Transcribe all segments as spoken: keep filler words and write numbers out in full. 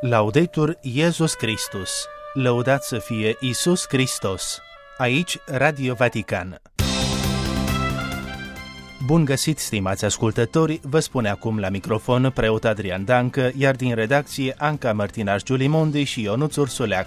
Laudetur Iesus Christus, lăudat să fie Iisus Hristos. Aici Radio Vatican. Bun găsit, stimați ascultători, vă spune acum la microfon preot Adrian Dancă, iar din redacție Anca Mărtinaș Giulimondi și Ionuț Ursuleac.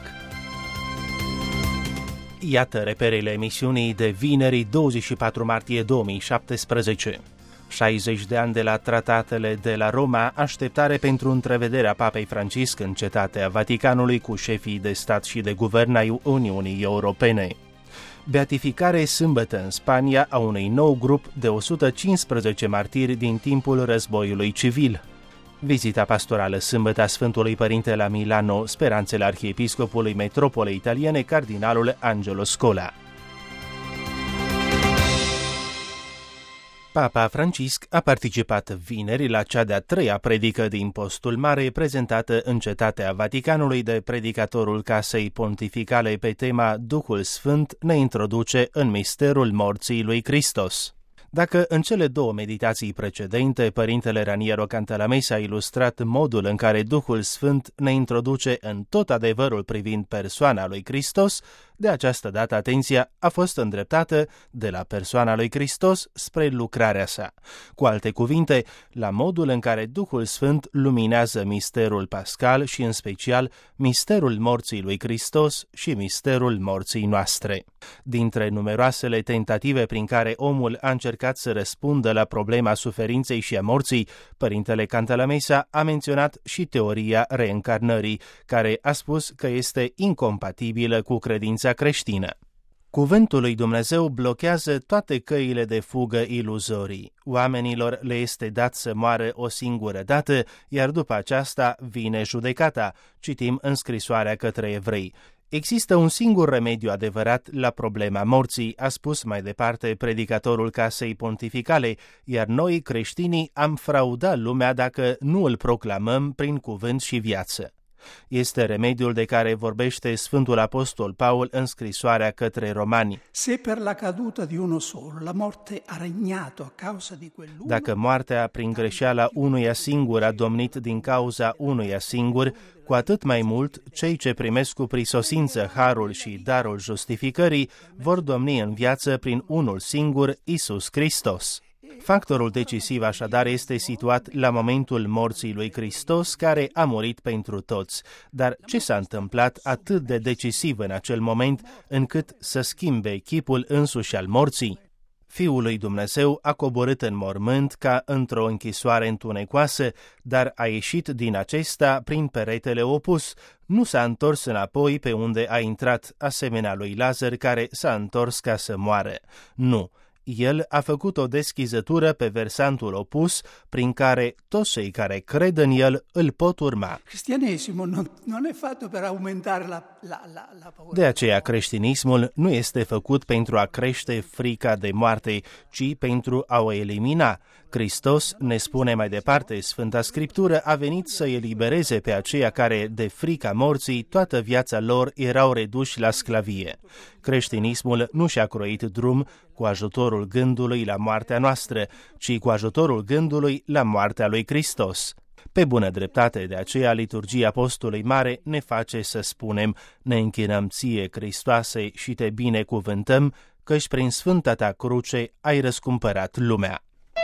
Iată reperele emisiunii de vineri douăzeci și patru martie două mii șaptesprezece. șaizeci de ani de la tratatele de la Roma, așteptare pentru întrevederea Papei Francisc în cetatea Vaticanului cu șefii de stat și de guvern ai Uniunii Europene. Beatificare sâmbătă în Spania a unui nou grup de o sută cincisprezece martiri din timpul războiului civil. Vizita pastorală sâmbătă a Sfântului Părinte la Milano, speranțele arhiepiscopului metropolei italiene, cardinalul Angelo Scola. Papa Francisc a participat vineri la cea de-a treia predică din Postul Mare, prezentată în cetatea Vaticanului de predicatorul Casei Pontificale pe tema Duhul Sfânt ne introduce în misterul morții lui Hristos. Dacă în cele două meditații precedente Părintele Raniero Cantalamessa a ilustrat modul în care Duhul Sfânt ne introduce în tot adevărul privind persoana lui Hristos, de această dată atenția a fost îndreptată de la persoana lui Hristos spre lucrarea sa. Cu alte cuvinte, la modul în care Duhul Sfânt luminează misterul pascal și în special misterul morții lui Hristos și misterul morții noastre. Dintre numeroasele tentative prin care omul a încercat să răspundă la problema suferinței și a morții, Părintele Cantalamessa a menționat și teoria reîncarnării, care a spus că este incompatibilă cu credința creștină. Cuvântul lui Dumnezeu blochează toate căile de fugă iluzorii. Oamenilor le este dat să moară o singură dată, iar după aceasta vine judecata, citim în scrisoarea către evrei. Există un singur remediu adevărat la problema morții, a spus mai departe predicatorul Casei Pontificale, iar noi, creștinii, am fraudat lumea dacă nu îl proclamăm prin cuvânt și viață. Este remediul de care vorbește Sfântul Apostol Paul în scrisoarea către Romani. Se per la caduta di uno solo la morte ha regnato a causa di quell'uno. Dacă moartea prin greșeala unuia singur a domnit din cauza unuia singur, cu atât mai mult cei ce primesc cu prisosință harul și darul justificării vor domni în viață prin unul singur, Iisus Hristos. Factorul decisiv așadar este situat la momentul morții lui Hristos, care a murit pentru toți. Dar ce s-a întâmplat atât de decisiv în acel moment încât să schimbe chipul însuși al morții? Fiul lui Dumnezeu a coborât în mormânt ca într-o închisoare întunecoasă, dar a ieșit din acesta prin peretele opus. Nu s-a întors înapoi pe unde a intrat, asemenea lui Lazar care s-a întors ca să moară. Nu. El a făcut o deschizătură pe versantul opus, prin care toți cei care cred în el îl pot urma. De aceea creștinismul nu este făcut pentru a crește frica de moarte, ci pentru a o elimina. Hristos, ne spune mai departe Sfânta Scriptură, a venit să elibereze pe aceia care, de frica morții, toată viața lor erau reduși la sclavie. Creștinismul nu și-a croit drum cu ajutorul gândului la moartea noastră, ci cu ajutorul gândului la moartea lui Hristos. Pe bună dreptate, de aceea, liturgia Postului Mare ne face să spunem: ne închinăm ție, Hristoase, și te binecuvântăm, căci prin sfânta ta cruce ai răscumpărat lumea.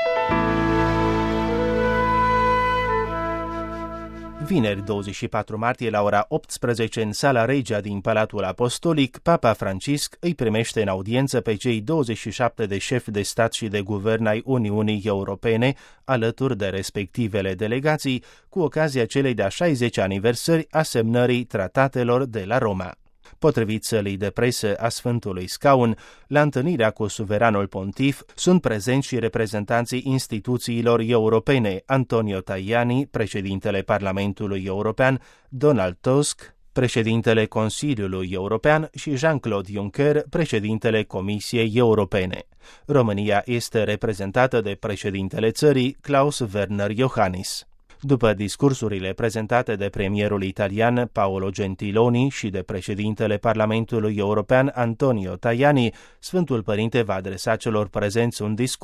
Vineri douăzeci și patru martie la ora optsprezece în Sala Regia din Palatul Apostolic, Papa Francisc îi primește în audiență pe cei douăzeci și șapte de șefi de stat și de guvern ai Uniunii Europene, alături de respectivele delegații, cu ocazia celei de-a șaizecea aniversări a semnării tratatelor de la Roma. Potrivit sălii de presă a Sfântului Scaun, la întâlnirea cu suveranul pontif sunt prezenți și reprezentanții instituțiilor europene: Antonio Tajani, președintele Parlamentului European, Donald Tusk, președintele Consiliului European, și Jean-Claude Juncker, președintele Comisiei Europene. România este reprezentată de președintele țării, Klaus Werner Iohannis. După discursurile prezentate de premierul italian Paolo Gentiloni și de președintele Parlamentului European Antonio Tajani, Sfântul Părinte va adresa celor prezenți un discurs.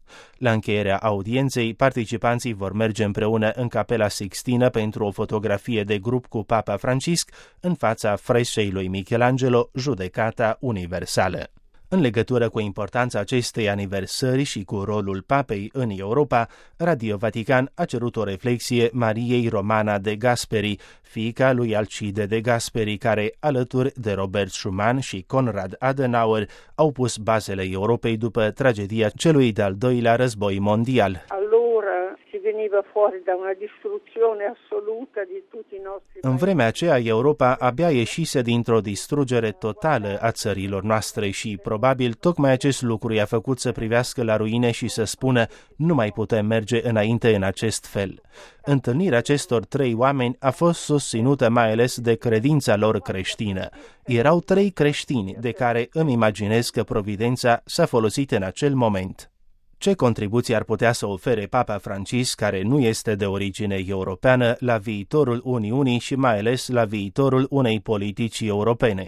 La încheierea audienței, participanții vor merge împreună în Capela Sixtină pentru o fotografie de grup cu Papa Francisc în fața freșei lui Michelangelo, Judecata Universală. În legătură cu importanța acestei aniversări și cu rolul papei în Europa, Radio Vatican a cerut o reflexie Mariei Romana de Gasperi, fiica lui Alcide de Gasperi, care, alături de Robert Schuman și Konrad Adenauer, au pus bazele Europei după tragedia celui de-al doilea război mondial. Si veniva fuori da una distruzione assoluta di tutti i nostri În vremea aceea, Europa abia ieșise dintr-o distrugere totală a țărilor noastre și, probabil, tocmai acest lucru i-a făcut să privească la ruine și să spună: nu mai putem merge înainte în acest fel. Întâlnirea acestor trei oameni a fost susținută mai ales de credința lor creștină. Erau trei creștini de care îmi imaginez că providența s-a folosit în acel moment. Ce contribuție ar putea să ofere Papa Francisc, care nu este de origine europeană, la viitorul Uniunii și mai ales la viitorul unei politici europene?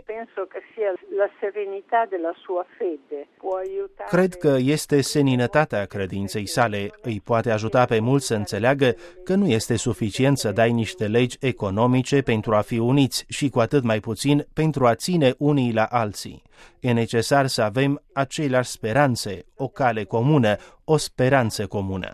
Cred că este seninătatea credinței sale. Îi poate ajuta pe mulți să înțeleagă că nu este suficient să dai niște legi economice pentru a fi uniți și cu atât mai puțin pentru a ține unii la alții. E necesar să avem aceleași speranțe, o cale comună, o speranță comună.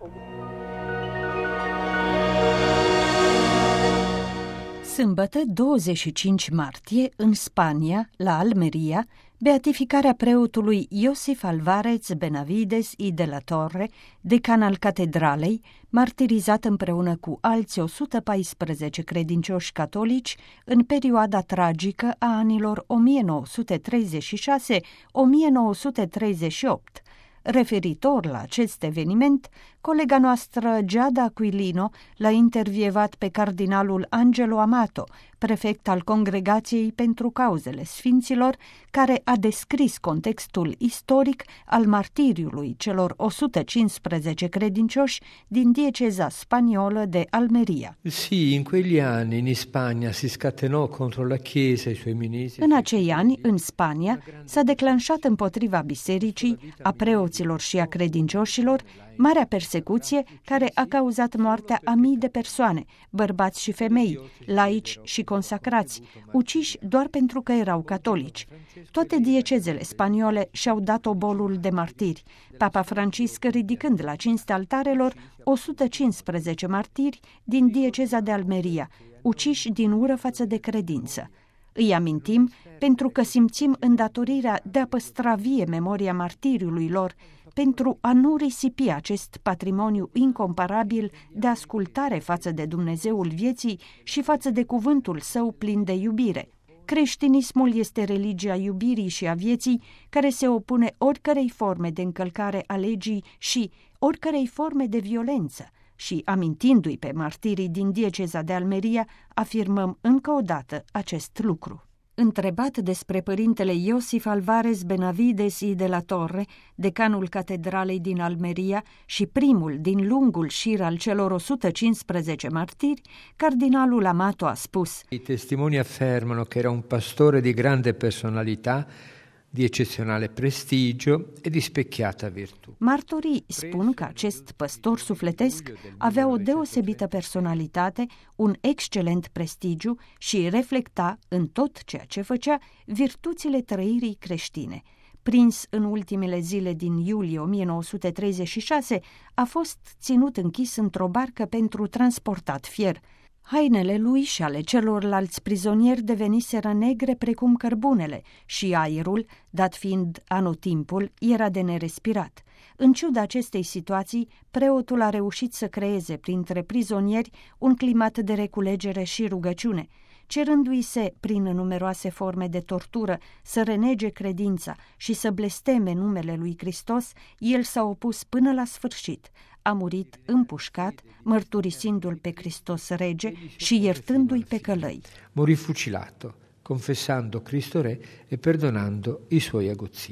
Sâmbătă, douăzeci și cinci martie, în Spania, la Almeria, beatificarea preotului Iosif Alvarez Benavides y de la Torre, decan al catedralei, martirizat împreună cu alți o sută paisprezece credincioși catolici în perioada tragică a anilor o mie nouă sute treizeci și șase - o mie nouă sute treizeci și opt. Referitor la acest eveniment, colega noastră Giada Aquilino l-a intervievat pe cardinalul Angelo Amato, prefect al Congregației pentru Cauzele Sfinților, care a descris contextul istoric al martiriului celor o sută cincisprezece credincioși din dieceza spaniolă de Almeria. Sì, in quegli anni in Spagna si scatenò contro la Chiesa e i suoi ministri. În acei ani, în Spania, s-a declanșat împotriva bisericii, a preoților și a credincioșilor, marea persecuție care a cauzat moartea a mii de persoane, bărbați și femei, laici și consacrați, uciși doar pentru că erau catolici. Toate diecezele spaniole și-au dat obolul de martiri, Papa Francisc ridicând la cinstea altarelor o sută cincisprezece martiri din dieceza de Almeria, uciși din ură față de credință. Îi amintim pentru că simțim îndatorirea de a păstra vie memoria martiriului lor, pentru a nu risipi acest patrimoniu incomparabil de ascultare față de Dumnezeul vieții și față de cuvântul său plin de iubire. Creștinismul este religia iubirii și a vieții, care se opune oricărei forme de încălcare a legii și oricărei forme de violență. Și, amintindu-i pe martirii din dieceza de Almeria, afirmăm încă o dată acest lucru. Întrebat despre părintele Iosif Alvarez Benavides y de la Torre, decanul catedralei din Almeria și primul din lungul șir al celor o sută cincisprezece martiri, cardinalul Amato a spus: I testimoni affermano che era un pastore di grande personalità, di eccezionale prestigio e di specchiata virtù. Martorii spun că acest păstor sufletesc avea o deosebită personalitate, un excelent prestigiu și reflecta în tot ceea ce făcea virtuțile trăirii creștine. Prins în ultimele zile din iulie o mie nouă sute treizeci și șase, a fost ținut închis într-o barcă pentru transportat fier. Hainele lui și ale celorlalți prizonieri deveniseră negre precum cărbunele și aerul, dat fiind anotimpul, era de nerespirat. În ciuda acestei situații, preotul a reușit să creeze printre prizonieri un climat de reculegere și rugăciune. Cerându-i se, prin numeroase forme de tortură, să renege credința și să blesteme numele lui Hristos, el s-a opus până la sfârșit. A murit împușcat, mărturisindu-l pe Hristos rege și iertându-i pe călăi. Morì fucilato, confessando Cristo Re e perdonando i suoi aguzzini.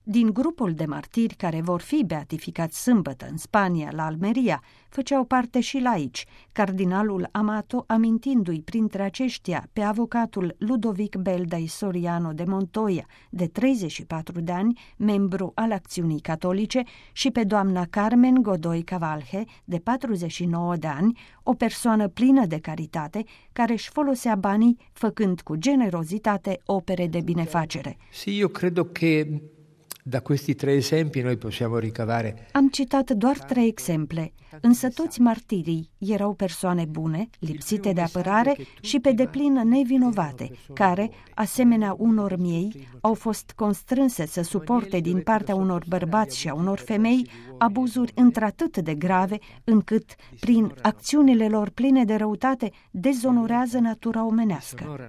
Din grupul de martiri care vor fi beatificați sâmbătă în Spania, la Almeria, făceau parte și laici, cardinalul Amato amintindu-i printre aceștia pe avocatul Ludovic Beldai Soriano de Montoya, de treizeci și patru de ani, membru al Acțiunii Catolice, și pe doamna Carmen Godoy Cavalje, de patruzeci și nouă de ani, o persoană plină de caritate, care își folosea banii făcând cu generozitate opere de binefacere. Sì, io credo che da questi tre esempi noi possiamo ricavare. Am citat doar trei exemple, însă toți martirii erau persoane bune, lipsite de apărare și pe deplin nevinovate, care, asemenea unor miei, au fost constrânse să suporte din partea unor bărbați și a unor femei abuzuri într-atât de grave, încât, prin acțiunile lor pline de răutate, dezonorează natura omenească.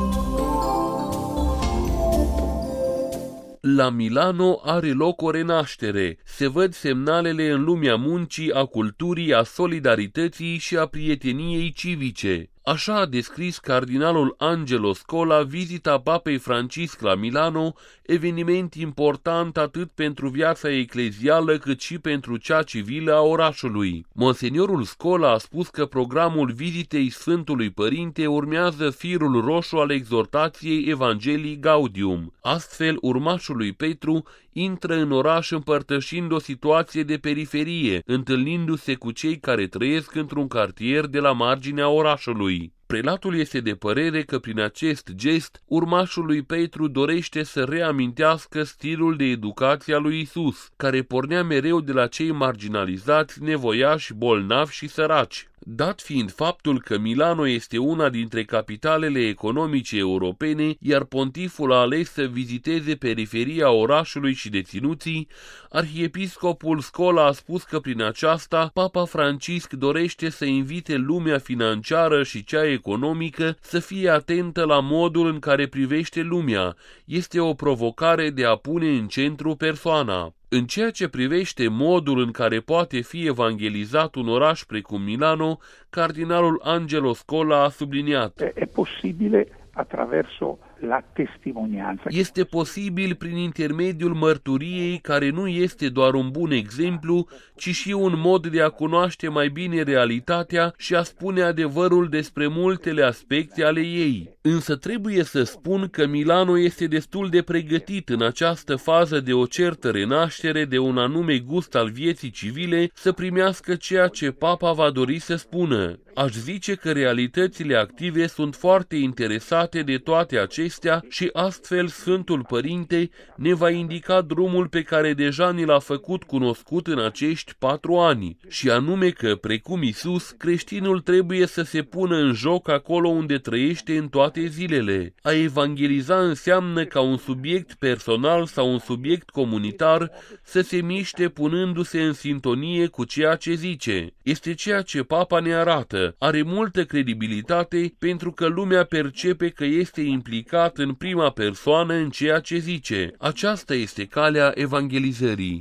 La Milano are loc o renaștere. Se văd semnalele în lumea muncii, a culturii, a solidarității și a prieteniei civice. Așa a descris cardinalul Angelo Scola vizita Papei Francisc la Milano, eveniment important atât pentru viața eclezială cât și pentru cea civilă a orașului. Monseniorul Scola a spus că programul vizitei Sfântului Părinte urmează firul roșu al exhortației Evangelii Gaudium. Astfel, urmașul lui Petru intră în oraș împărtășind o situație de periferie, întâlnindu-se cu cei care trăiesc într-un cartier de la marginea orașului. Prelatul este de părere că prin acest gest, urmașul lui Petru dorește să reamintească stilul de educație a lui Isus, care pornea mereu de la cei marginalizați, nevoiași, bolnavi și săraci. Dat fiind faptul că Milano este una dintre capitalele economice europene, iar pontiful a ales să viziteze periferia orașului și deținuții, arhiepiscopul Scola a spus că prin aceasta Papa Francisc dorește să invite lumea financiară și cea economică să fie atentă la modul în care privește lumea. Este o provocare de a pune în centru persoana. În ceea ce privește modul în care poate fi evangelizat un oraș precum Milano, cardinalul Angelo Scola a subliniat: E posibile attraverso la testimonianza. Este posibil prin intermediul mărturiei, care nu este doar un bun exemplu, ci și un mod de a cunoaște mai bine realitatea și a spune adevărul despre multele aspecte ale ei. Însă trebuie să spun că Milano este destul de pregătit în această fază de o certă renaștere, de un anume gust al vieții civile, să primească ceea ce Papa va dori să spună. Aș zice că realitățile active sunt foarte interesate de toate acestea și astfel Sfântul Părinte ne va indica drumul pe care deja ni l-a făcut cunoscut în acești patru ani, și anume că, precum Isus, creștinul trebuie să se pună în joc acolo unde trăiește în toate zilele. A evangeliza înseamnă ca un subiect personal sau un subiect comunitar să se miște punându-se în sintonie cu ceea ce zice. Este ceea ce Papa ne arată. Are multă credibilitate pentru că lumea percepe că este implicat în prima persoană în ceea ce zice. Aceasta este calea evangelizării.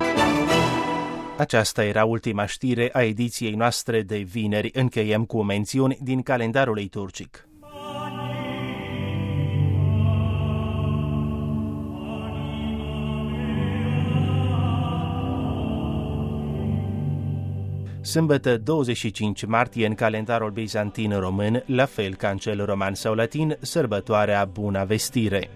Aceasta era ultima știre a ediției noastre de vineri. Încheiem cu mențiuni din calendarul liturgic. Sâmbătă douăzeci și cinci martie în calendarul bizantin român, la fel ca în cel roman sau latin, sărbătoarea Buna Vestire.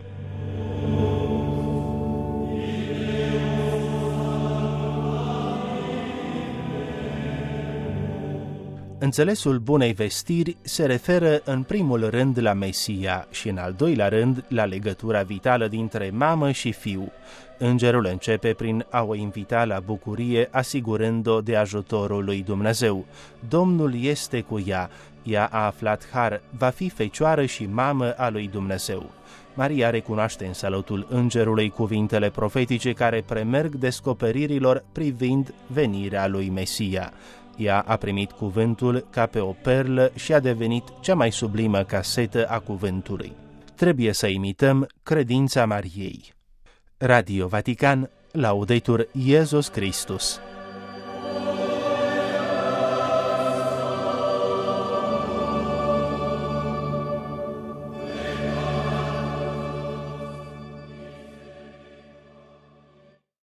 Înțelesul Bunei Vestiri se referă în primul rând la Mesia și în al doilea rând la legătura vitală dintre mamă și fiu. Îngerul începe prin a o invita la bucurie, asigurând-o de ajutorul lui Dumnezeu. Domnul este cu ea, ea a aflat har, va fi fecioară și mamă a lui Dumnezeu. Maria recunoaște în salutul îngerului cuvintele profetice care premerg descoperirilor privind venirea lui Mesia. Ea a primit cuvântul ca pe o perlă și a devenit cea mai sublimă casetă a cuvântului. Trebuie să imităm credința Mariei. Radio Vatican, Laudetur Iesus Christus.